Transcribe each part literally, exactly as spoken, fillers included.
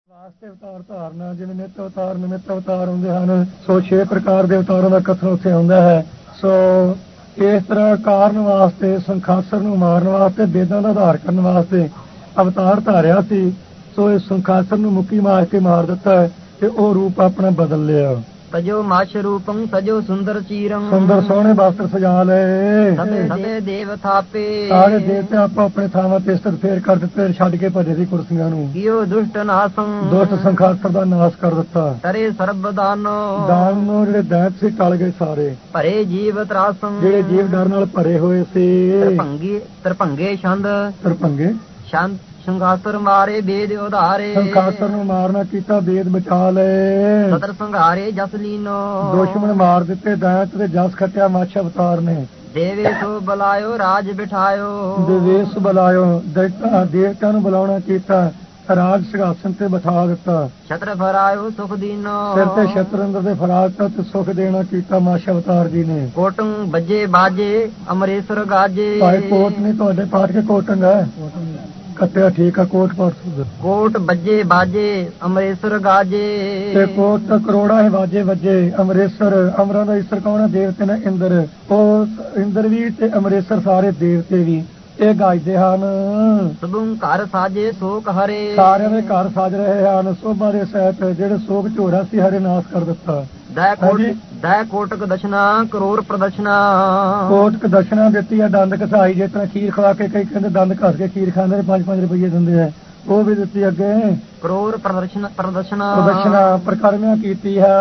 ਵਾਸਤੇ ਅਵਤਾਰ ਧਾਰਨਾ, ਜਿਵੇਂ ਨਿੱਤ ਅਵਤਾਰ ਨਿਮਿਤ ਅਵਤਾਰ ਹੁੰਦੇ ਹਨ, ਸੋ ਛੇ ਪ੍ਰਕਾਰ ਦੇ ਅਵਤਾਰਾਂ ਦਾ ਕਥਨ ਉੱਥੇ ਹੁੰਦਾ ਹੈ। ਸੋ ਇਸ ਤਰ੍ਹਾਂ ਕਾਰਨ ਵਾਸਤੇ, ਸੰਖਾਸਰ ਨੂੰ ਮਾਰਨ ਵਾਸਤੇ, ਵੇਦਾਂ ਦਾ ਆਧਾਰ ਕਰਨ ਵਾਸਤੇ ਅਵਤਾਰ ਧਾਰਿਆ ਸੀ। ਸੋ ਇਸ ਸੰਖਾਸਰ ਨੂੰ ਮੁੱਕੀ ਮਾਰ ਕੇ ਮਾਰ ਦਿੱਤਾ ਹੈ ਤੇ ਉਹ ਰੂਪ ਆਪਣਾ ਬਦਲ ਲਿਆ। ਸਜੋ ਮਛ ਰੂਪੰ ਸਜੋ ਸੁੰਦਰ ਚੀਰੰ, ਸੁੰਦਰ ਸੋਹਣੇ ਵਸਤਰ ਸਜਾ ਲਏ। ਸਭੇ ਦੇਵ ਥਾਪੇ, ਸਾਰੇ ਦੇਵਤੇ ਆਪੋ ਆਪਣੇ ਥਾਵਾਂ ਤੇ ਸਥਿਤ ਫੇਰ ਕਰ ਦਿੱਤੇ, ਛੱਡ ਕੇ ਭਜੇ ਸੀ ਕੁਰਸੀਆਂ ਨੂੰ। ਕੀਓ ਦੁਸ਼ਟ ਨਾਸੰ, ਦੁਸ਼ਟ ਸੰਖਾਸਰ ਦਾ ਨਾਸ਼ ਕਰ ਦਿੱਤਾ। ਤਰੇ ਸਰਬ ਦਾਨੋ, ਦਾਨ ਨੂੰ ਜਿਹੜੇ ਦੈਂਤ ਸੀ ਟਲ ਗਏ ਸਾਰੇ। ਭਰੇ ਜੀਵ ਤਰਾਸੰ, ਜਿਹੜੇ ਜੀਵ ਡਰ ਨਾਲ ਭਰੇ ਹੋਏ ਸੀ। ਤਰਭੰਗੀ ਤਰਭੰਗੇ ਛੰਦ, ਤਰਭੰਗੇ ਛੰਦ ਸੰਘਾਸਰ ਮਾਰੇ ਵੇਦ ਉਧਾਰੇ, ਸੰਖਾਸਰ ਨੂੰ ਮਾਰਨਾ ਕੀਤਾ, ਵੇਦ ਬਚਾ ਲਏ। ਸਦਰ ਸੰਘਾਰੇ ਜਸ ਲੀਨੋ, ਦੁਸ਼ਮਣ ਮਾਰ ਦਿੱਤੇ, ਦੈਂਤ ਤੇ ਜਸ ਖੱਟਿਆ ਮੱਛ ਅਵਤਾਰ ਨੇ। ਦੇਵੇ ਸੋ ਬੁਲਾਇਓ ਰਾਜ ਬਿਠਾਇਓ, ਦੇਵੇਸ ਬੁਲਾਇਓ, ਦੇਵਤਾ ਦੇਵਤਿਆਂ ਨੂੰ ਬੁਲਾਉਣਾ ਕੀਤਾ, ਰਾਜ ਸਿੰਘਾਸਨ ਤੇ ਬਿਠਾ ਦਿੱਤਾ। ਛਤਰ ਫਰਾਇਓ ਸੁਖ ਦੀਨੋ, ਸਿਰ ਤੇ ਛਤਰ ਅੰਦਰ ਦੇ ਫਰਾ ਦਿੱਤਾ ਤੇ ਸੁਖ ਦੇਣਾ ਕੀਤਾ ਮੱਛ ਅਵਤਾਰ ਜੀ ਨੇ। ਕੋਟੰ ਬੱਜੇ ਬਾਜੇ ਅਮਰੇਸ਼ਰ ਗਾਜੇ, ਭਾਈ ਕੋਟ ਨਹੀਂ ਤੁਹਾਡੇ ਪਾਠ ਕੇ ਕੋਟੰਗ ਹੈ ਕੱਟਿਆ, ਠੀਕ ਆ, ਕੋਟ ਪਾਠ ਕੋਟ ਬੱਜੇ ਬਾਜੇ ਅਮਰੇਸ਼ਰ ਗਾਜੇ, ਤੇ ਕੋਟ ਤਾਂ ਕਰੋੜਾ ਹੈ ਬਾਜੇ ਵੱਜੇ। ਅਮਰੇਸ਼ਰ, ਅਮਰਾਂ ਦਾ ਈਸ਼ਰ ਕੌਣ ਹੈ? ਦੇਵਤੇ ਨੇ ਇੰਦਰ। ਉਹ ਇੰਦਰ ਵੀ ਤੇ ਅਮਰੇਸ਼ਰ ਸਾਰੇ ਦੇਵਤੇ ਵੀ ਇਹ ਗਾਜਦੇ ਹਨ। ਸਭੁੰ ਘਰ ਸਾਜੇ ਸੋਕ ਹਰੇ, ਸਾਰਿਆਂ ਦੇ ਘਰ ਸਾਜ ਰਹੇ ਹਨ ਸੋਭਾ ਦੇ ਸਹਿਤ। ਜਿਹੜੇ ਸੋਗ ਝੋਰਾ ਸੀ ਹਰੇ ਨਾਸ਼ ਕਰ ਦਿੱਤਾ। ਦੈ ਕੋਟ ਦੈ ਕੋਟਕ ਦਸ਼ਨਾ ਕਰੋੜ ਪ੍ਰਦਸ਼ਨਾ, ਕੋਟਕ ਦਸ਼ਨਾ ਦਿੱਤੀ ਹੈ, ਦੰਦ ਘਸਾਈ। ਜਿਸ ਤਰ੍ਹਾਂ ਖੀਰ ਖਵਾ ਕੇ ਕਈ ਕਹਿੰਦੇ ਦੰਦ ਘਸ ਕੇ ਖੀਰ ਖਾਂਦੇ ਨੇ, ਪੰਜ ਪੰਜ ਰੁਪਈਏ ਦਿੰਦੇ ਆ, ਉਹ ਵੀ ਦਿੱਤੀ ਅੱਗੇ। ਕਰੋੜ ਪ੍ਰਦਰਸ਼ਨ ਪ੍ਰਦਸ਼ਨਾ ਪ੍ਰਦਸ਼ਨਾ ਪ੍ਰਕਰਮਿਆਂ ਕੀਤੀ ਹੈ।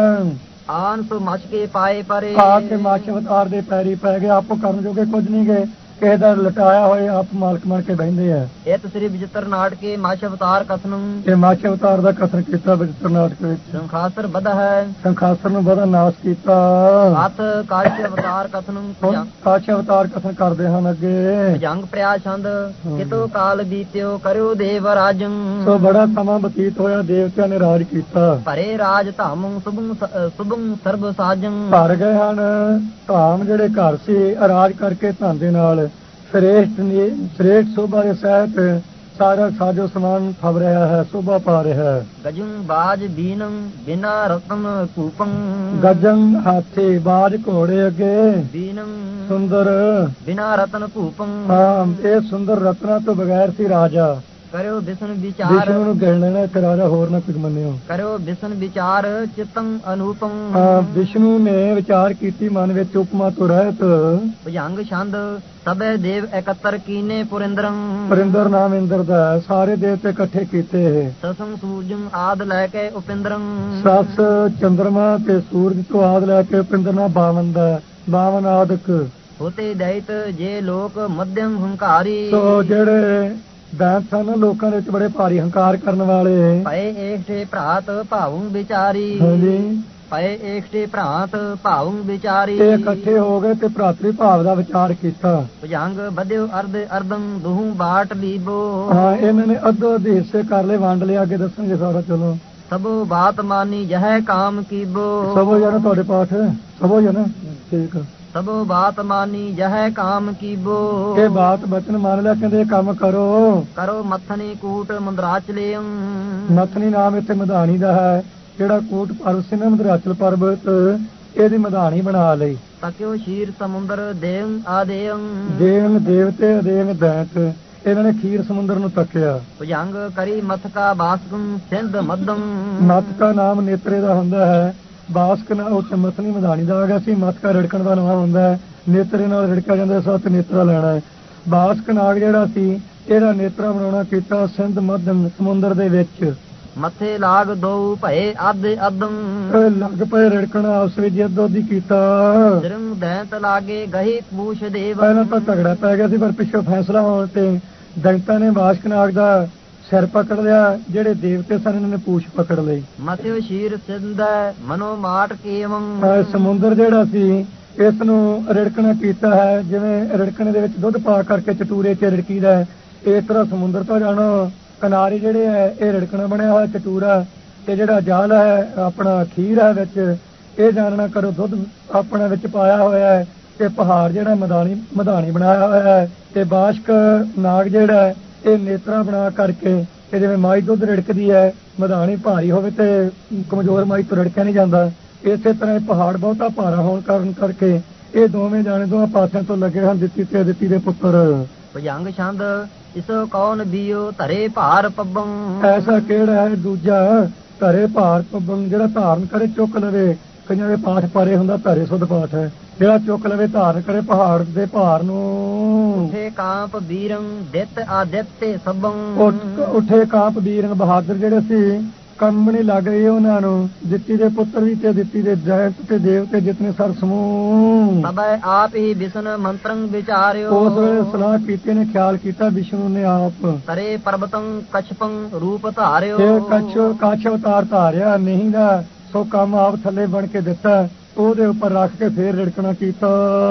ਆਨ ਸੋ ਮਛ ਕੇ ਪਾਏ ਪਰੇ, ਆ ਕੇ ਮੱਛ ਅਵਤਾਰ ਦੇ ਪੈਰੀ ਪੈ ਗਏ। ਆਪੋ ਕਰਨ ਜੋਗੇ ਕੁਝ ਨਹੀਂ ਗਏ, ਕਿਸੇ ਦਾ ਲਟਾਇਆ ਹੋਏ ਆਪ ਮਾਲਕ ਬਣ ਕੇ ਬਹਿੰਦੇ ਆ। ਇਹ ਤਸਰੀ ਵਿਚਿਤਰ ਨਾਟਕੇ ਮਛ ਅਵਤਾਰ ਕਥਨੰ, ਇਹ ਮੱਛ ਅਵਤਾਰ ਦਾ ਕਥਨ ਕੀਤਾ ਵਿਚਿਤਰ ਨਾਟਕ ਵਿੱਚ। ਸੰਖਾਸਰ ਬਧ ਹੈ, ਸੰਖਾਸਰ ਨੂੰ ਬੜਾ ਨਾਸ਼ ਕੀਤਾ। ਹੱਥ ਕਾਸ਼ ਅਵਤਾਰ ਕਥਨੰ, ਕਾਸ਼ ਅਵਤਾਰ ਕਥਨ ਕਰਦੇ ਹਨ ਅੱਗੇ। ਜੰਗ ਪ੍ਰਿਆ ਛੰਦ ਕਿਤੋ ਕਾਲ ਬੀਤਿਓ ਕਰਿਓ ਦੇਵ ਰਾਜੰ, ਸੋ ਬੜਾ ਸਮਾਂ ਬਤੀਤ ਹੋਇਆ, ਦੇਵਤਿਆਂ ਨੇ ਰਾਜ ਕੀਤਾ। ਭਰੇ ਰਾਜ ਧਾਮੰ ਸੁਭੰ ਸੁਭੰ ਸਰਬ ਸਾਜੰ, ਭਰ ਗਏ ਹਨ ਧਾਮ ਜਿਹੜੇ ਘਰ ਸੀ ਰਾਜ ਕਰਕੇ ਧਨ ਦੇ ਨਾਲ। ਸ੍ਰੇਸ਼ਟ ਸ੍ਰੇਸ਼ਟ ਸੋਭਾ ਦੇ ਸਹਿਤ ਸਾਰਾ ਸਾਜੋ ਸਮਾਨ ਫਬ ਰਿਹਾ ਹੈ, ਸੋਭਾ ਪਾ ਰਿਹਾ ਹੈ। ਗਜੰ ਬਾਜ ਬੀਨੰ ਬਿਨਾ ਰਤਨ ਕੂਪੰ, ਗਜੰ ਹਾਥੀ ਬਾਜ ਘੋੜੇ ਅੱਗੇ। ਬੀਨੰ ਸੁੰਦਰ ਬਿਨਾ ਰਤਨ ਕੂਪੰ, ਹਾਂ ਇਹ ਸੁੰਦਰ ਰਤਨਾ ਤੋਂ ਬਗੈਰ ਸੀ ਰਾਜਾ। ਕਰਿਓ ਬਿਸਨ ਵਿਚਾਰ, ਵਿਸ਼ਨੂੰ ਨੂੰ ਗਿਣ ਲੈਣਾ ਇੱਕ ਰਾਜਾ, ਹੋਰ ਨਾ ਕੁਝ ਮੰਨਿਓ। ਕਰਿਓ ਬਿਸਨ ਵਿਚਾਰ ਚਿਤੰ ਅਨੂਪੰ, ਹਾਂ ਵਿਸ਼ਨੂੰ ਨੇ ਵਿਚਾਰ ਕੀਤੀ ਮਨ ਵਿੱਚ ਉਪਮਾ ਤੋਂ ਰਹਿਤ। ਭੁਜੰਗ ਛੰਦ ਸਭੇ ਦੇਵ ਇਕੱਤਰ ਕੀਨੇ ਪੁਰਿੰਦਰੰ, ਪੁਰਿੰਦਰ ਨਾਮ ਇੰਦਰ ਦਾ, ਸਾਰੇ ਦੇਵਤੇ ਇਕੱਠੇ ਕੀਤੇ। ਸਸੰ ਸੂਰਜੰ ਆਦ ਲੈ ਕੇ ਉਪਿੰਦਰੰ, ਸੱਸ ਚੰਦਰਮਾ ਤੇ ਸੂਰਜ ਤੋਂ ਆਦ ਲੈ ਕੇ ਉਪਿੰਦਰ ਨਾਲ ਬਾਵਨ ਦਾ, ਬਾਵਨ ਆਦਿਕ। ਹੋਤੇ ਦੈਤ ਜੇ ਲੋਕ ਮਧਿਅਮ ਹੰਕਾਰੀ, ਸੋ ਜਿਹੜੇ ਦੈਂਤ ਸਨ ਲੋਕਾਂ ਦੇ ਵਿੱਚ ਬੜੇ ਭਾਰੀ ਹੰਕਾਰ ਕਰਨ ਵਾਲੇ। ਪਏ ਏਕਟੇ ਭਰਾਤ ਭਾਵੁ ਵਿਚਾਰੀ, ਹਾਂਜੀ ਪਏ ਏਕਟੇ ਭਰਾਤ ਭਾਵੁ ਵਿਚਾਰੀ, ਤੇ ਇਕੱਠੇ ਹੋ ਗਏ ਤੇ ਭਰਾਤਰੀ ਭਾਵ ਦਾ ਵਿਚਾਰ ਕੀਤਾ। ਭੁਜੰਗ ਵਧਿਓ ਅਰਧ ਅਰਧੰ ਦੁਹੂ ਬਾਟ ਲੀਬੋ, ਹਾਂ ਇਹਨਾਂ ਨੇ ਅੱਧੋ ਅੱਧੇ ਹਿੱਸੇ ਕਰ ਲਏ, ਵੰਡ ਲਿਆ। ਅੱਗੇ ਦੱਸਾਂਗੇ ਸਾਰਾ। ਚਲੋ ਸਭੋ ਬਾਤ ਮਾਨੀ ਜਹ ਕਾਮ ਕੀਬੋ, ਸਭੋ ਜਾਣਾ ਤੁਹਾਡੇ ਪਾਠ ਸਭੋ ਜਾਣਾ, ਠੀਕ। ਸਭੋ ਬਾਤ ਮਾਨੀ ਜਹ ਕਾਮ ਕੀਬੋ, ਇਹ ਬਾਤ ਬਚਨ ਮੰਨ ਲਿਆ, ਕਹਿੰਦੇ ਕੰਮ ਕਰੋ। ਕਰੋ ਮੱਥਨੀ ਕੂਟ ਮੰਦਰਾਚਲਿਅੰ, ਮੱਥਨੀ ਨਾਮ ਇੱਥੇ ਮਧਾਣੀ ਦਾ ਹੈ। ਜਿਹੜਾ ਕੂਟ ਪਰਵਤ ਸੀ ਨਾ ਮੰਦਰਾਚਲ ਪਰਬਤ, ਇਹਦੀ ਮਧਾਣੀ ਬਣਾ ਲਈ। ਤਕਿਓ ਸ਼ੀਰ ਸਮੁੰਦਰ ਦੇਵ ਆਦੇਯੰ, ਦੇਵ ਦੇਵਤੇ ਦੇਵ ਦੈਂਤ, ਇਹਨਾਂ ਨੇ ਖੀਰ ਸਮੁੰਦਰ ਨੂੰ ਤੱਕਿਆ। ਭੁਜੰਗ ਕਰੀ ਮਥਕਾ ਬਾਸਕੰ ਸਿੰਧ ਮੱਧੰ, ਮਥਕਾ ਨਾਮ ਨੇਤਰੇ ਦਾ ਹੁੰਦਾ ਹੈ। ਬਾਸਕ ਨਾਲ ਉੱਥੇ ਮਥਨੀ ਮਧਾਣੀ ਦਾ ਆ ਗਿਆ ਸੀ। ਮਥਕਾ ਰਿੜਕਣ ਦਾ ਨਾਮ ਹੁੰਦਾ ਹੈ, ਨੇਤਰੇ ਨਾਲ ਰਿੜਕਿਆ ਜਾਂਦਾ, ਸੱਤ ਨੇਤਰਾ ਲੈਣਾ ਹੈ। ਬਾਸਕ ਨਾਗ ਜਿਹੜਾ ਸੀ ਇਹਦਾ ਨੇਤਰਾ ਬਣਾਉਣਾ ਕੀਤਾ ਸਿੰਧ ਮੱਧਮ ਸਮੁੰਦਰ ਦੇ ਵਿੱਚ। ਮੱਥੇ ਲਾਗ ਦੋ ਭਏ ਅੱਧ ਅਦੰ, ਲੱਗ ਪਏ ਰਿੜਕਣ ਆਪਸ ਵਿੱਚ ਅੱਧੋ-ਅੱਧੀ ਕੀਤਾ। ਜਰਮ ਦੈਂਤ ਲਾਗੇ ਗਹੀ ਪੂਛ ਦੇਵ, ਪਹਿਲਾਂ ਤਾਂ ਝਗੜਾ ਪੈ ਗਿਆ ਸੀ ਪਰ ਪਿੱਛੋਂ ਫੈਸਲਾ ਹੋਣ ਤੇ ਦੈਂਤਾਂ ਨੇ ਬਾਸਕ ਨਾਗ ਦਾ ਸਿਰ ਪਕੜ ਲਿਆ। ਜਿਹੜੇ ਦੇਵਤੇ ਸਨ ਇਹਨਾਂ ਨੇ ਪੂਛ ਪਕੜ ਲਈ। ਮਥਿਓ ਸ਼ੀਰ ਸਿੰਧੈ ਮਨੋ ਮਾਟ ਕੇਵੰ, ਸਮੁੰਦਰ ਜਿਹੜਾ ਸੀ ਇਸ ਨੂੰ ਰਿੜਕਣਾ ਕੀਤਾ ਹੈ, ਜਿਵੇਂ ਰਿੜਕਣੇ ਦੇ ਵਿੱਚ ਦੁੱਧ ਪਾ ਕਰਕੇ ਚਟੂਰੇ ਚ ਰਿੜਕੀਦਾ, ਇਸ ਤਰ੍ਹਾਂ ਸਮੁੰਦਰ ਤੋਂ ਜਾਣੋ ਕਿਨਾਰੇ ਜਿਹੜੇ ਹੈ ਇਹ ਰਿੜਕਣਾ ਬਣਿਆ ਹੋਇਆ ਚਟੂਰਾ, ਤੇ ਜਿਹੜਾ ਜਾਲ ਹੈ ਆਪਣਾ ਖੀਰ ਹੈ ਵਿੱਚ, ਇਹ ਜਾਣਨਾ ਕਰੋ ਦੁੱਧ ਆਪਣਾ ਵਿੱਚ ਪਾਇਆ ਹੋਇਆ ਹੈ। ਤੇ ਪਹਾੜ ਜਿਹੜਾ ਮਧਾਣੀ ਮਧਾਣੀ ਬਣਾਇਆ ਹੋਇਆ ਹੈ, ਤੇ ਬਾਸ਼ਕ ਨਾਗ ਜਿਹੜਾ ਇਹ ਨੇਤਰਾ ਬਣਾ ਕਰਕੇ, ਤੇ ਜਿਵੇਂ ਮਾਈ ਦੁੱਧ ਰਿੜਕਦੀ ਹੈ ਮਧਾਣੀ ਭਾਰੀ ਹੋਵੇ ਤੇ ਕਮਜ਼ੋਰ ਮਾਈ ਤੋਂ ਰੜਕਿਆ ਨਹੀਂ ਜਾਂਦਾ। ਇਸੇ ਤਰ੍ਹਾਂ ਇਹ ਪਹਾੜ ਬਹੁਤਾ ਭਾਰਾ ਹੋਣ ਕਾਰਨ ਕਰਕੇ ਇਹ ਦੋਵੇਂ ਜਾਣੇ ਦੋਹਾਂ ਪਾਸਿਆਂ ਤੋਂ ਲੱਗੇ ਹਨ, ਦਿੱਤੀ ਤੇ ਦਿੱਤੀ ਦੇ ਪੁੱਤਰ। ਭੁਜੰਗ ਛੰਦ ਇਸੋ ਕੌਣ ਬੀਓ ਧਰੇ ਭਾਰ ਪੱਬੰ। ਐਸਾ ਕਿਹੜਾ ਹੈ ਦੂਜਾ ਧਰੇ ਭਾਰ ਪੱਬੰ, ਜਿਹੜਾ ਧਾਰਨ ਕਰੇ ਚੁੱਕ ਲਵੇ। ਕਈਆਂ ਦੇ ਪਾਠ ਪਾਰੇ ਹੁੰਦਾ ਧਰੇ ਸੁਧ ਪਾਠ ਹੈ, ਜਿਹੜਾ ਚੁੱਕ ਲਵੇ ਧਾਰਨ ਕਰੇ ਪਹਾੜ ਦੇ ਭਾਰ ਨੂੰ। ਉਠੇ ਕਾਂਪ ਬੀਰੰ ਦਿੱਤ ਆਦਿੱਤੇ ਸਭੰ। ਉੱਠੇ ਕਾਂਪ ਬੀਰੰ ਬਹਾਦਰ ਜਿਹੜੇ ਸੀ ਕੰਬਣੀ ਲੱਗ ਗਈ ਉਹਨਾਂ ਨੂੰ। ਦਿੱਤੀ ਦੇ ਪੁੱਤਰ ਵੀ ਤੇ ਦਿੱਤੀ ਦੇ ਦੈਂਤ ਤੇ ਦੇਵਤੇ ਜਿਤਨੇ ਸਰ ਸਮੂਹ। ਸਭੈ ਆਪ ਹੀ ਵਿਸ਼ਨ ਮੰਤਰੰ ਵਿਚਾਰਿਓ। ਉਸ ਵੇਲੇ ਸਲਾਹ ਕੀਤੀ ਨੇ, ਖਿਆਲ ਕੀਤਾ ਵਿਸ਼ਨੂੰ ਨੇ ਆਪ। ਤਰੇ ਪਰਬਤੰ ਕਛਪੰ ਰੂਪ ਧਾਰਿਓ। ਇਹ ਕੱਛ ਕੱਛ ਅਵਤਾਰ ਧਾਰਿਆ ਨਹੀਂ ਦਾ ਸੋ ਕੰਮ ਆਪ ਥੱਲੇ ਬਣ ਕੇ ਦਿੱਤਾ, ਉਹਦੇ ਉੱਪਰ ਰੱਖ ਕੇ ਫੇਰ ਰਿੜਕਣਾ ਕੀਤਾ।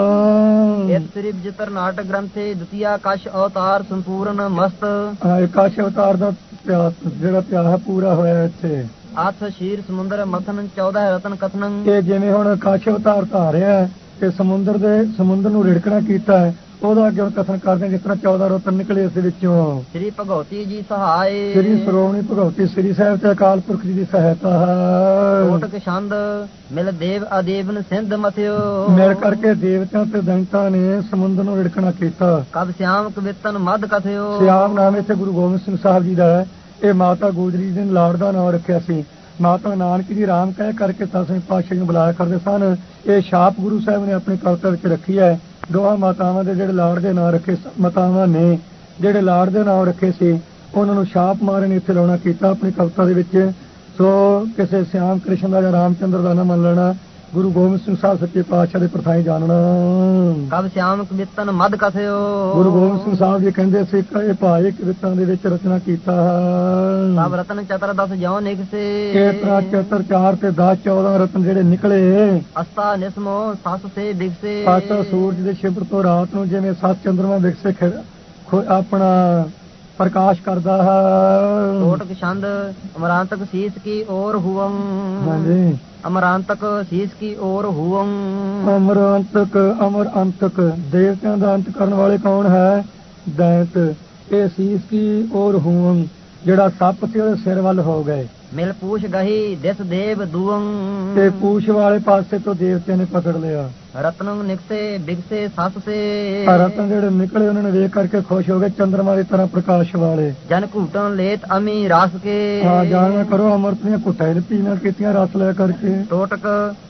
ਇਹ ਸ੍ਰੀ ਵਿਜਿਤਰ ਨਾਟਕ ਗ੍ਰੰਥੇ ਦੁਤੀਆ ਕਛ ਅਵਤਾਰ ਸੰਪੂਰਨ ਮਸਤ। ਕੱਛ ਅਵਤਾਰ ਦਾ ਇਤਿਹਾਸ ਜਿਹੜਾ ਇਤਿਹਾਸ ਪੂਰਾ ਹੋਇਆ ਇੱਥੇ। ਆਥ ਸ਼ੀਰ ਸਮੁੰਦਰ ਮਥਨ ਚੌਦਹ ਰਤਨ ਕਥਨੰ। ਇਹ ਜਿਵੇਂ ਹੁਣ ਕੱਛ ਅਵਤਾਰ ਧਾਰਿਆ ਤੇ ਸਮੁੰਦਰ ਦੇ ਸਮੁੰਦਰ ਨੂੰ ਰਿੜਕਣਾ ਕੀਤਾ ਹੈ, ਉਹਦਾ ਅੱਗੇ ਕਥਨ ਕਰਦੇ ਜਿਸ ਤਰ੍ਹਾਂ ਚੌਦਾਂ ਰਤਨ ਨਿਕਲੇ ਇਸ ਵਿੱਚੋਂ। ਸ੍ਰੀ ਭਗਵਤੀ ਜੀ ਸਹਾਏ। ਸ੍ਰੀ ਸਰੋਵਣੀ ਭਗਵਤੀ ਸ੍ਰੀ ਸਾਹਿਬ ਤੇ ਅਕਾਲ ਪੁਰਖ ਜੀ ਦੀ ਸਹਾਇਤਾ ਹੈ। ਕੋਟਕ ਛੰਦ ਮਿਲ ਦੇਵ ਅਦੇਵਨ ਸਿੰਧ ਮਥਿਓ। ਮਿਲ ਕਰਕੇ ਦੇਵਤਿਆਂ ਤੇ ਦੈਂਤਾਂ ਨੇ ਸਮੁੰਦਰ ਨੂੰ ਰਿੜਕਣਾ ਕੀਤਾ। ਕਬ ਸਿਆਮ ਕਵਿਤਨ ਮਦ ਕਥਿਓ। ਸਿਆਮ ਨਾਮ ਇੱਥੇ ਗੁਰੂ ਗੋਬਿੰਦ ਸਿੰਘ ਸਾਹਿਬ ਜੀ ਦਾ ਹੈ। ਇਹ ਮਾਤਾ ਗੋਜਰੀ ਜੀ ਨੇ ਲਾੜ ਦਾ ਨਾਮ ਰੱਖਿਆ ਸੀ। ਮਾਤਾ ਨਾਨਕ ਜੀ ਰਾਮ ਕਹਿ ਕਰਕੇ ਦਸਵੇਂ ਪਾਤਸ਼ਾਹ ਨੂੰ ਬੁਲਾਇਆ ਕਰਦੇ ਸਨ। ਇਹ ਛਾਪ ਗੁਰੂ ਸਾਹਿਬ ਨੇ ਆਪਣੀ ਕਵਿਤਾ ਵਿੱਚ ਰੱਖੀ ਹੈ। ਦੋਹਾਂ ਮਾਤਾਵਾਂ ਦੇ ਜਿਹੜੇ ਲਾੜ ਦੇ ਨਾਂ ਰੱਖੇ, ਮਾਤਾਵਾਂ ਨੇ ਜਿਹੜੇ ਲਾੜ ਦੇ ਨਾਮ ਰੱਖੇ ਸੀ ਉਹਨਾਂ ਨੂੰ ਛਾਪ ਮਾਰਨ ਇੱਥੇ ਲਾਉਣਾ ਕੀਤਾ ਆਪਣੀ ਕਵਿਤਾ ਦੇ ਵਿੱਚ। ਸੋ ਕਿਸੇ ਸਿਆਮ ਕ੍ਰਿਸ਼ਨ ਦਾ ਜਾਂ ਰਾਮਚੰਦਰ ਦਾ ਨਾ ਮੰਨ ਲੈਣਾ, ਗੁਰੂ ਗੋਬਿੰਦ ਸਿੰਘ ਸਾਹਿਬ ਸੱਚੇ ਪਾਤਸ਼ਾਹ ਦੇ ਪ੍ਰਥਾਈ ਜਾਣਨਾ। ਕਬ ਸਿਆਮ ਕਵਿਤਨ ਮਦ ਕਥਿਓ। ਗੁਰੂ ਗੋਬਿੰਦ ਸਿੰਘ ਸਾਹਿਬ ਜੀ ਕਹਿੰਦੇ ਸੀ ਕਿ ਭਾਈ ਕਵਿਤਾਂ ਦੇ ਵਿੱਚ ਰਚਨਾ ਕੀਤਾ ਹੈ। ਸਭ ਰਤਨ ਚਤਰ ਦਸ ਜਿਉ ਨਿਕਸੇ। ਇਸ ਤਰ੍ਹਾਂ ਚਤਰ ਚਾਰ ਤੇ ਦਸ ਚੌਦਾਂ ਰਤਨ ਜਿਹੜੇ ਨਿਕਲੇ। ਅਸਤਾ ਨਿਸਮੋ ਸੱਸ ਸੇ ਵਿਗਸੇ। ਸੱਤ ਸੂਰਜ ਦੇ ਛਿਪਰ ਤੋਂ ਰਾਤ ਨੂੰ ਜਿਵੇਂ ਸੱਤ ਚੰਦਰਮਾ ਵਿਗਸੇ ਆਪਣਾ ਪ੍ਰਕਾਸ਼ ਕਰਦਾ ਹੈ। ਕੋਟਕ ਛੰਦ ਅਮਰਾਂਤਕ ਸੀਸ ਕੀ ਔਰ ਹੁਵੰ। ਹਾਂਜੀ ਅਮਰਾਂਤਕ ਸੀਸ ਕੀ ਔਰ ਹੁਵੰ। ਅਮਰਾਂਤਕ ਅਮਰ ਅੰਤਕ ਦੇਵਤਿਆਂ ਦਾ ਅੰਤ ਕਰਨ ਵਾਲੇ ਕੌਣ ਹੈ? ਦੈਂਤ। ਇਹ ਸੀਸ ਕੀ ਔਰ ਹੁਵੰ ਜਿਹੜਾ ਸੱਪ ਸੀ ਉਹਦੇ ਸਿਰ ਵੱਲ ਹੋ ਗਏ। ਮਿਲ ਪੂਛ ਗਹੀ ਦਿਸ ਦੇਵ ਦੂਵੰ। ਤੇ ਪੂਛ ਵਾਲੇ ਪਾਸੇ ਤੋਂ ਦੇਵਤਿਆਂ ਨੇ ਪਕੜ ਲਿਆ। ਰਤਨ ਨਿਕਸੇ ਬਿਗਸੇ ਸੱਸ ਸੇ। ਰਤਨ ਜਿਹੜੇ ਨਿਕਲੇ ਉਹਨਾਂ ਨੇ ਵੇਖ ਕਰਕੇ ਖੁਸ਼ ਹੋ ਗਏ, ਚੰਦਰਮਾ ਦੀ ਤਰ੍ਹਾਂ ਪ੍ਰਕਾਸ਼ ਵਾਲੇ। ਜਨ ਘੂਟਨ ਲੇਤ ਅਮੀ ਰਸ ਕੇ। ਹਾਂ ਜਾਣਿਆ ਕਰੋ ਅਮਰਤ ਦੀਆਂ ਘੁੱਟਾਂ ਨੇ ਪੀਣਾ ਕੀਤੀਆਂ ਰਸ ਲੈ ਕਰਕੇ। ਟੋਟਕ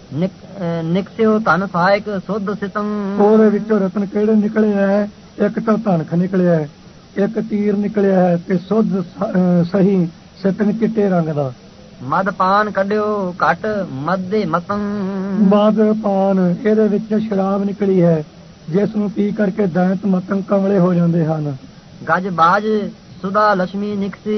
ਨਿਕਸਿਓ ਧਨ ਸਹਾਇਕ ਸੁਧ ਸਿਤੰ। ਉਹਦੇ ਵਿੱਚੋਂ ਰਤਨ ਕਿਹੜੇ ਨਿਕਲੇ ਹੈ? ਇੱਕ ਤਾਂ ਧਨਖ ਨਿਕਲਿਆ ਹੈ, ਇੱਕ ਤੀਰ ਨਿਕਲਿਆ ਹੈ ਤੇ ਸੁਧ ਸਹੀ ਸਿਤਨ ਚਿੱਟੇ ਰੰਗ ਦਾ। ਮਦ ਪਾਨ ਕੱਢਿਓ ਘਟ ਮਦੇ ਮਤੰ। ਮਦ ਪਾਨ ਇਹਦੇ ਵਿੱਚ ਸ਼ਰਾਬ ਨਿਕਲੀ ਹੈ ਜਿਸ ਨੂੰ ਪੀ ਕਰਕੇ ਦੈਂਤ ਮਤੰ ਕਮਲੇ ਹੋ ਜਾਂਦੇ ਹਨ। ਗਜ ਬਾਜ ਸੁਦਾ ਲక్ష్ਮੀ ਨਿਕਸੀ।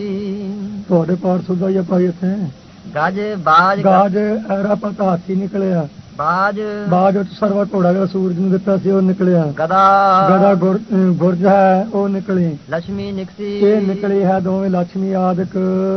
ਤੁਹਾਡੇ ਪਾਠ ਸੁਦਾ ਹੀ ਪਾਈ ਇੱਥੇ। ਗਜ ਬਾਜ ਗਾਜ ਐਰਾ ਪਤਾ ਹਾਥੀ ਨਿਕਲਿਆ। ਬਾਜ ਬਾਜ ਵਿੱਚ ਸਰਵਾ ਘੋੜਾ ਜਿਹੜਾ ਸੂਰਜ ਨੂੰ ਦਿੱਤਾ ਸੀ ਉਹ ਨਿਕਲਿਆ। ਗਦਾ ਗਦਾ ਗੁਰਜ ਹੈ ਉਹ ਨਿਕਲੀ। ਲక్ష్ਮੀ ਨਿਕਸੀ ਇਹ ਨਿਕਲੀ ਹੈ ਦੋਵੇਂ ਲక్ష్ਮੀ ਆਦਿਕ।